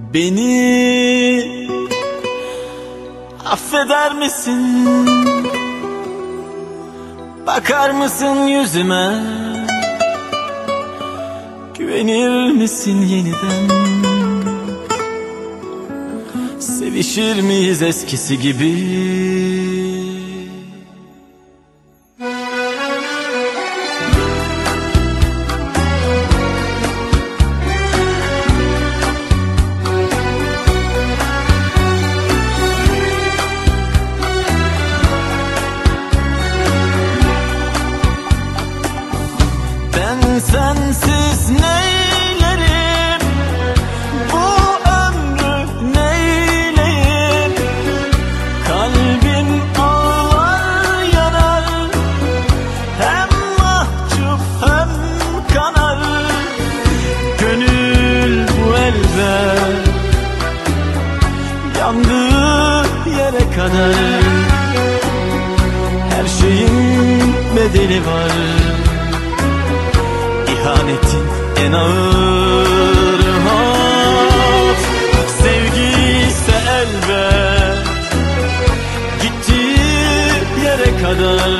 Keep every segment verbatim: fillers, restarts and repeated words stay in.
Beni affeder misin? Bakar mısın yüzüme? Güvenir misin yeniden? Sevişir miyiz eskisi gibi? Sensiz neylerim, bu ömrü neyleyim? Kalbim ağlar yanar, hem mahcup hem kanar. Gönül bu elbet yandığı yere kadar. Her şeyin bedeli var, İhanetin en ağır. Of, sevgi ise elbet gittiği yere kadar.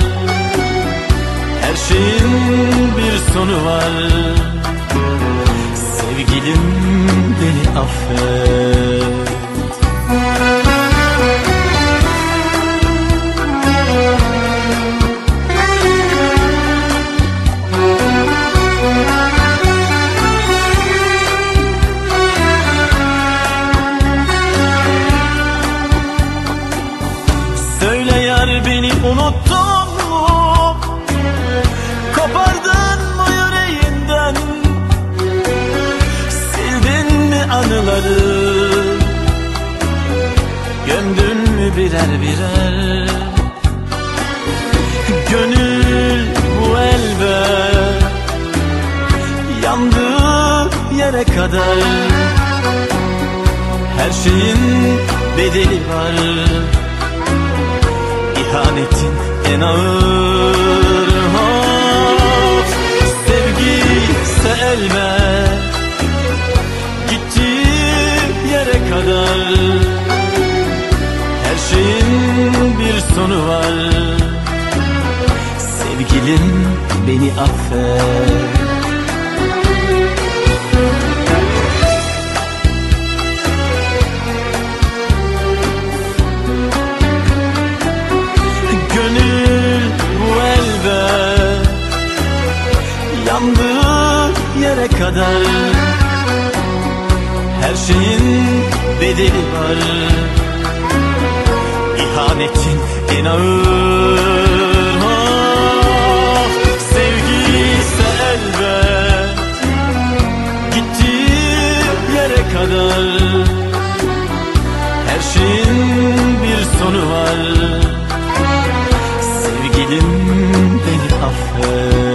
Her şeyin bir sonu var. Sevgilim, beni affet. Beni unuttun mu? Kopardın mı yüreğinden? Sildin mi anıları? Gömdün mü birer birer? Gönül bu elbet yandığı yere kadar. Her şeyin bedeli var, İhanetin en ağır. Of, sevgi ise elbet gittiği yere kadar. Her şeyin bir sonu var. Sevgilim, beni affet. Yandığı yere kadar. Her şeyin bedeli var, İhanetin en ağır. Oh, sevgi ise elbet gittiği yere kadar. Her şeyin bir sonu var. Sevgilim, beni affet.